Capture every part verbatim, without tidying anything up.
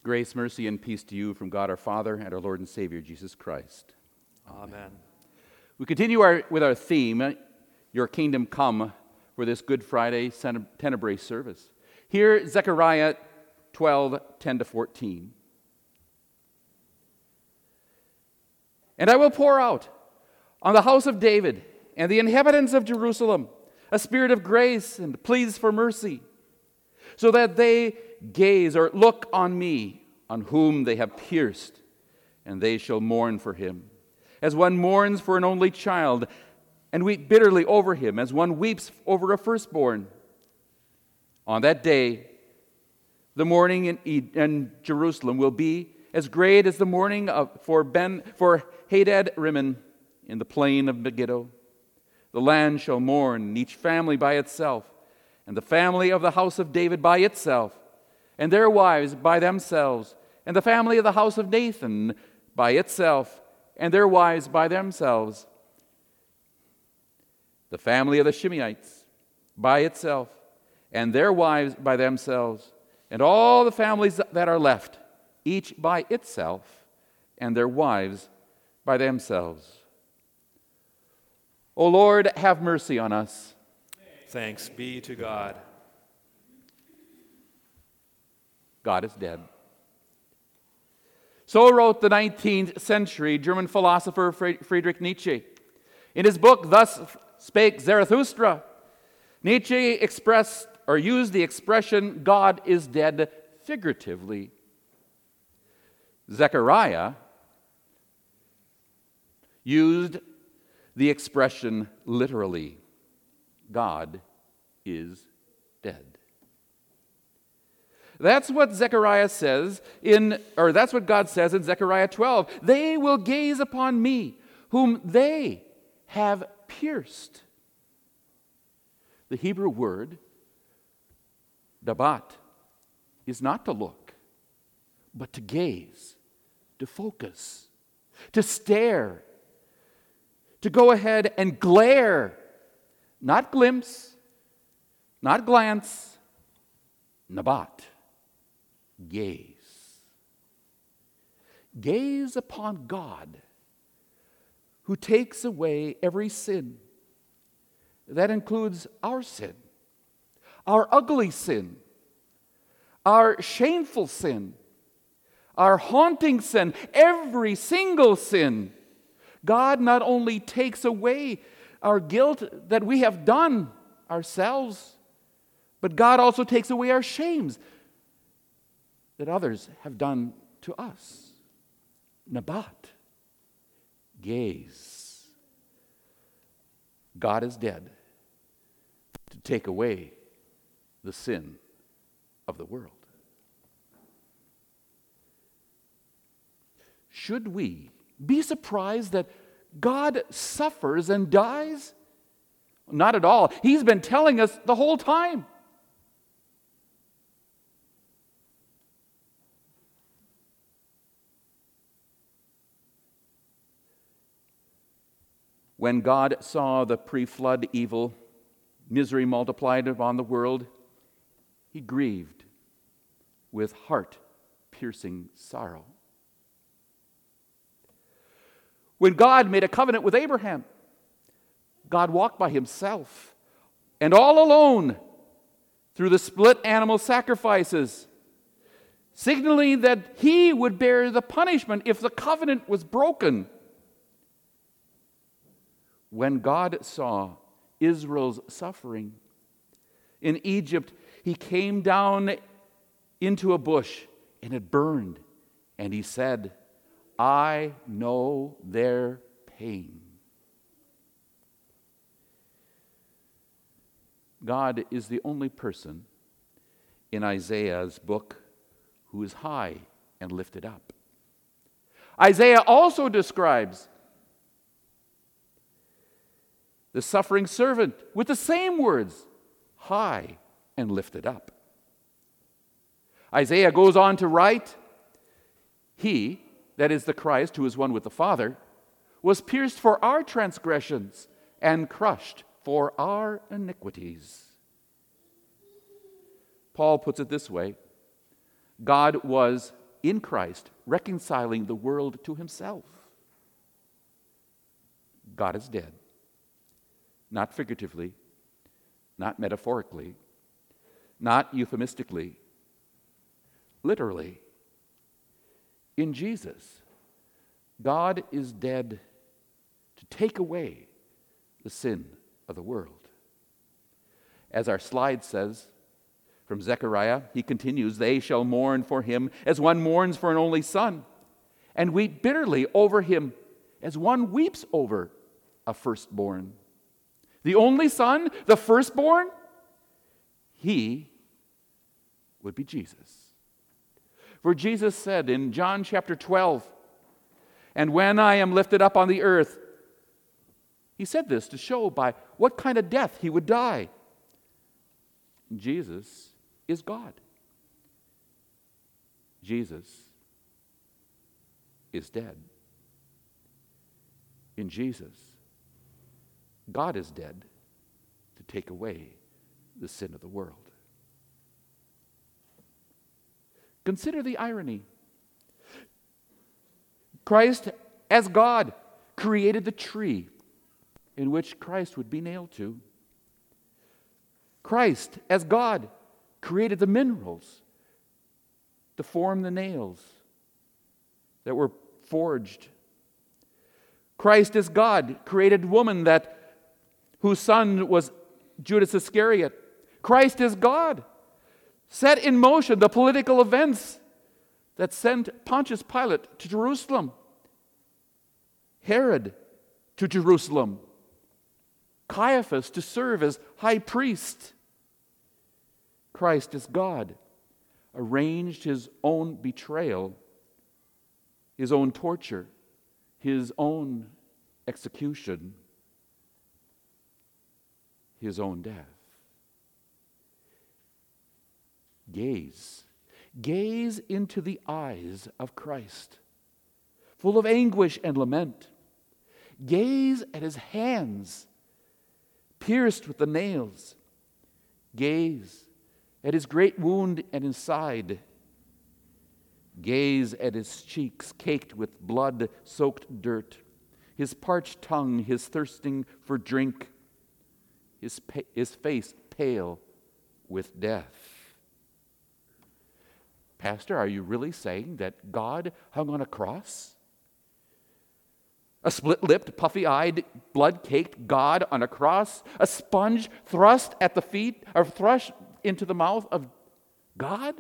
Grace, mercy, and peace to you from God our Father and our Lord and Savior, Jesus Christ. Amen. We continue our, with our theme, Your Kingdom Come, for this Good Friday Tenebrae service. Here, Zechariah twelve, ten to fourteen. And I will pour out on the house of David and the inhabitants of Jerusalem a spirit of grace and pleas for mercy, so that they gaze or look on me, on whom they have pierced, and they shall mourn for him, as one mourns for an only child, and weep bitterly over him, as one weeps over a firstborn. On that day, the mourning in, Ed- in Jerusalem will be as great as the mourning of, for Ben for Hadad Rimmon in the plain of Megiddo. The land shall mourn, each family by itself, and the family of the house of David by itself, and their wives by themselves, and the family of the house of Nathan by itself, and their wives by themselves, the family of the Shimeites by itself, and their wives by themselves, and all the families that are left, each by itself, and their wives by themselves. O Lord, have mercy on us. Thanks be to God. God is dead. So wrote the nineteenth century German philosopher Friedrich Nietzsche. In his book, Thus Spake Zarathustra, Nietzsche expressed or used the expression, God is dead, figuratively. Zechariah used the expression literally, God is dead. That's what Zechariah says in, or that's what God says in Zechariah twelve. They will gaze upon me, whom they have pierced. The Hebrew word, dabat, is not to look, but to gaze, to focus, to stare, to go ahead and glare, not glimpse, not glance, nabat, gaze. Gaze upon God, who takes away every sin. That includes our sin, our ugly sin, our shameful sin, our haunting sin, every single sin. God not only takes away our guilt that we have done ourselves, but God also takes away our shames that others have done to us. Nabat, gaze. God is dead to take away the sin of the world. Should we be surprised that God suffers and dies? Not at all. He's been telling us the whole time. When God saw the pre-flood evil, misery multiplied upon the world, he grieved with heart-piercing sorrow. When God made a covenant with Abraham, God walked by himself and all alone through the split animal sacrifices, signaling that he would bear the punishment if the covenant was broken. When God saw Israel's suffering in Egypt, he came down into a bush and it burned, and he said, I know their pain. God is the only person in Isaiah's book who is high and lifted up. Isaiah also describes the suffering servant with the same words, high and lifted up. Isaiah goes on to write, he, that is the Christ, who is one with the Father, was pierced for our transgressions and crushed for our iniquities. Paul puts it this way, God was in Christ, reconciling the world to himself. God is dead. Not figuratively, not metaphorically, not euphemistically, literally. In Jesus, God is dead to take away the sin of the world. As our slide says, from Zechariah, he continues, they shall mourn for him as one mourns for an only son, and weep bitterly over him as one weeps over a firstborn. The only son, the firstborn, he would be Jesus. For Jesus said in John chapter twelve, and when I am lifted up on the earth, he said this to show by what kind of death he would die. Jesus is God. Jesus is dead. In Jesus, God is dead to take away the sin of the world. Consider the irony. Christ, as God, created the tree in which Christ would be nailed to. Christ, as God, created the minerals to form the nails that were forged. Christ, as God, created woman that whose son was Judas Iscariot. Christ, as God, set in motion the political events that sent Pontius Pilate to Jerusalem, Herod to Jerusalem, Caiaphas to serve as high priest. Christ, as God, arranged his own betrayal, his own torture, his own execution, his own death. Gaze, gaze into the eyes of Christ, full of anguish and lament. Gaze at his hands, pierced with the nails. Gaze at his great wound and his side. Gaze at his cheeks caked with blood-soaked dirt, his parched tongue, his thirsting for drink, his, pa- his face pale with death. Pastor, are you really saying that God hung on a cross? A split-lipped, puffy-eyed, blood-caked God on a cross? A sponge thrust at the feet, or thrust into the mouth of God?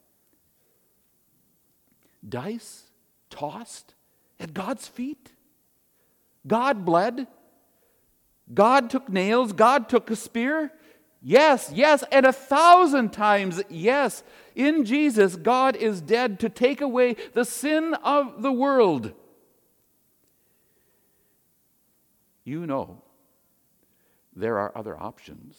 Dice tossed at God's feet? God bled? God took nails? God took a spear? Yes, yes, and a thousand times yes. In Jesus, God is dead to take away the sin of the world. You know, there are other options.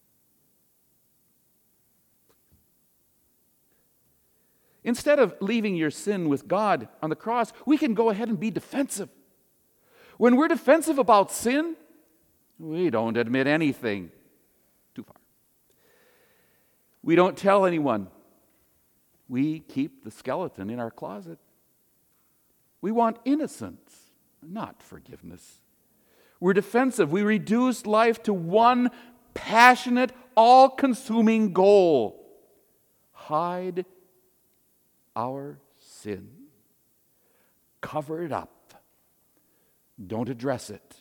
Instead of leaving your sin with God on the cross, we can go ahead and be defensive. When we're defensive about sin, we don't admit anything. Too far. We don't tell anyone. We keep the skeleton in our closet. We want innocence, not forgiveness. We're defensive. We reduce life to one passionate, all-consuming goal. Hide our sin. Cover it up. Don't address it.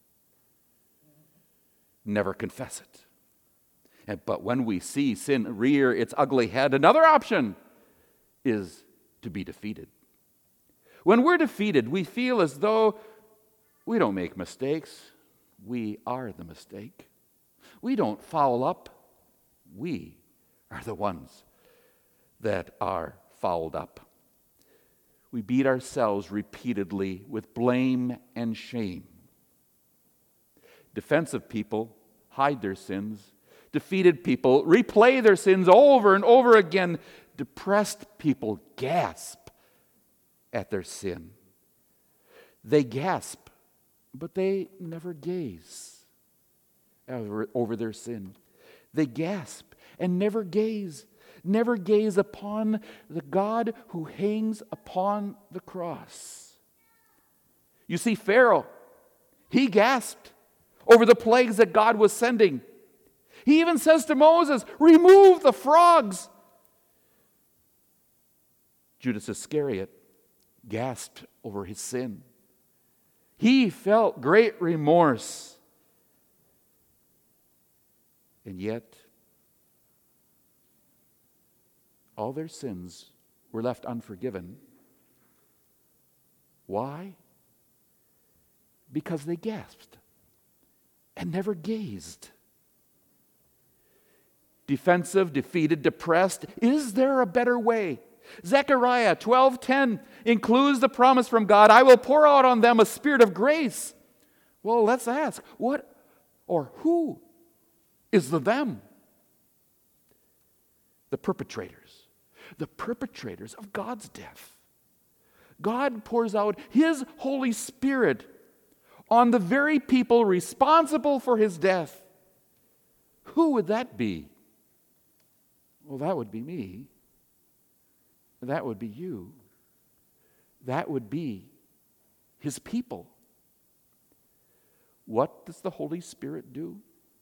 Never confess it. And, but when we see sin rear its ugly head, another option is to be defeated. When we're defeated, we feel as though we don't make mistakes. We are the mistake. We don't foul up. We are the ones that are fouled up. We beat ourselves repeatedly with blame and shame. Defensive people hide their sins. Defeated people replay their sins over and over again. Depressed people gasp at their sin. They gasp, but they never gaze over, over their sin. They gasp and never gaze. never gaze upon the God who hangs upon the cross. You see, Pharaoh, he gasped over the plagues that God was sending. He even says to Moses, remove the frogs. Judas Iscariot gasped over his sin. He felt great remorse. And yet, all their sins were left unforgiven. Why? Because they gasped and never gazed. Defensive, defeated, depressed. Is there a better way? Zechariah twelve ten includes the promise from God, I will pour out on them a spirit of grace. Well, let's ask, what or who is the them? The perpetrators. The perpetrators of God's death. God pours out His Holy Spirit on the very people responsible for His death. Who would that be? Well, that would be me. That would be you. That would be His people. What does the Holy Spirit do?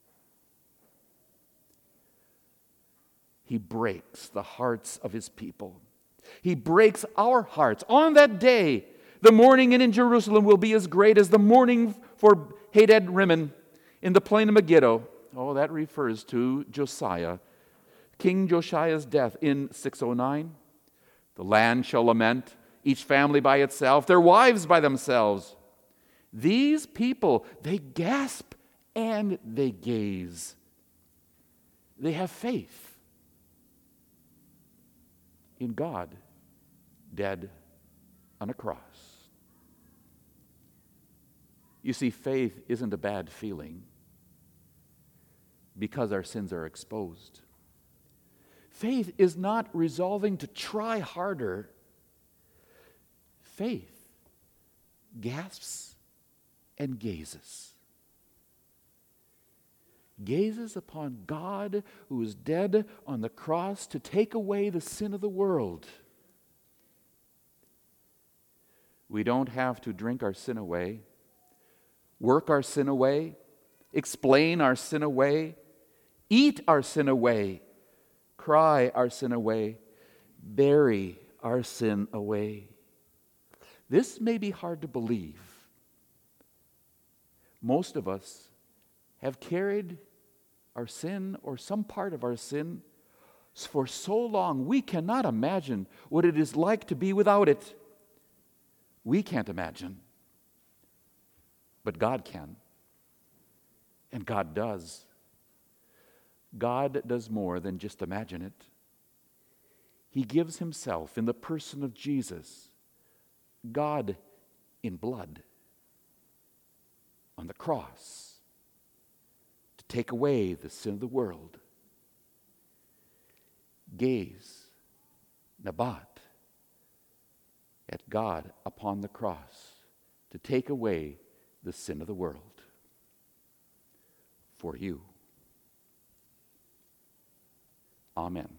He breaks the hearts of His people. He breaks our hearts. On that day, the mourning in Jerusalem will be as great as the mourning for Hadad Rimmon in the plain of Megiddo. Oh, that refers to Josiah, King Josiah's death in six oh nine. The land shall lament, each family by itself, their wives by themselves. These people, they gasp and they gaze. They have faith in God, dead on a cross. You see, faith isn't a bad feeling because our sins are exposed. Faith is not resolving to try harder. Faith gasps and gazes. Gazes upon God who is dead on the cross to take away the sin of the world. We don't have to drink our sin away, work our sin away, explain our sin away, eat our sin away, cry our sin away, bury our sin away. This may be hard to believe. Most of us have carried our sin or some part of our sin for so long we cannot imagine what it is like to be without it. We can't imagine, but God can, and God does. God does more than just imagine it. He gives Himself in the person of Jesus, God in blood, on the cross to take away the sin of the world. Gaze, Nabat, at God upon the cross to take away the sin of the world for you. Amen.